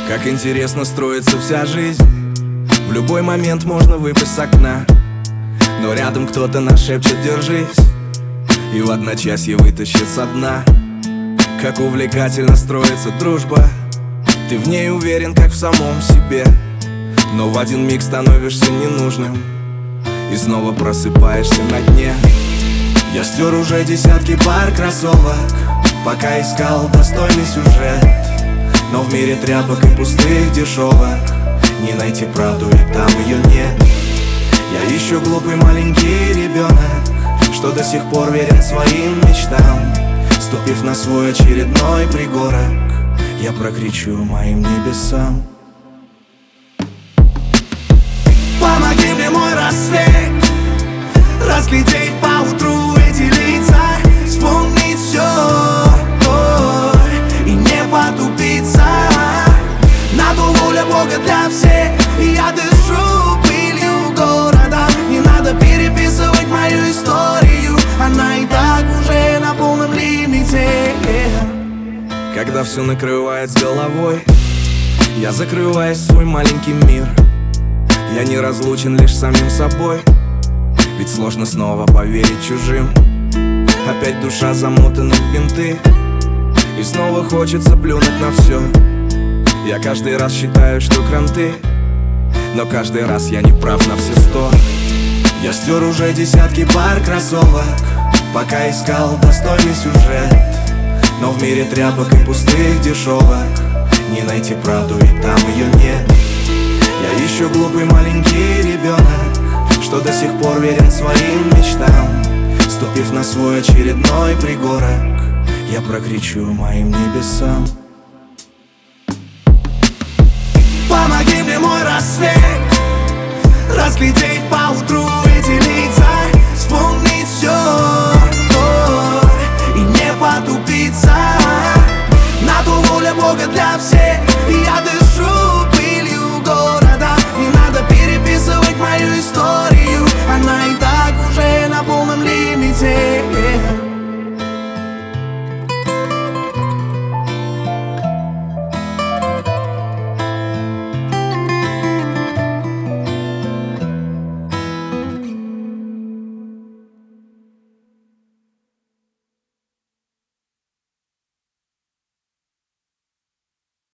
Как интересно строится вся жизнь. В любой момент можно выпасть с окна, но рядом кто-то нашепчет «держись» и в одночасье вытащит со дна. Как увлекательно строится дружба. Ты в ней уверен, как в самом себе, но в один миг становишься ненужным и снова просыпаешься на дне. Я стер уже десятки пар кроссовок, пока искал достойный сюжет. Но в мире тряпок и пустых дешевок не найти правду, и там ее нет. Я ищу глупый маленький ребенок, что до сих пор верен своим мечтам. Ступив на свой очередной пригорок, я прокричу моим небесам: помоги мне, мой рассвет, разглядеть поутру эти лица, вспомнить все и не потупиться. На то воля Бога для всех, и я дышу пылью города. Не надо переписывать мою историю, она и так уже на полном лимите. Когда все накрывает с головой, я закрываюсь в свой маленький мир. Я не разлучен лишь с самим собой, ведь сложно снова поверить чужим. Опять душа замотана в бинты, и снова хочется плюнуть на все. Я каждый раз считаю, что кранты, но каждый раз я не прав на все 100. Я стер уже десятки пар кроссовок, пока искал достойный сюжет. Но в мире тряпок и пустых дешевок не найти правду, и там ее нет. Я ищу глупый маленький ребенок, что до сих пор верен своим мечтам. Ступив на свой очередной пригорок, я прокричу моим небесам: помоги мне, мой рассвет, разглядеть поутру эти лица, вспомнить все и не потупиться. На то воля Бога для всех, и я дышу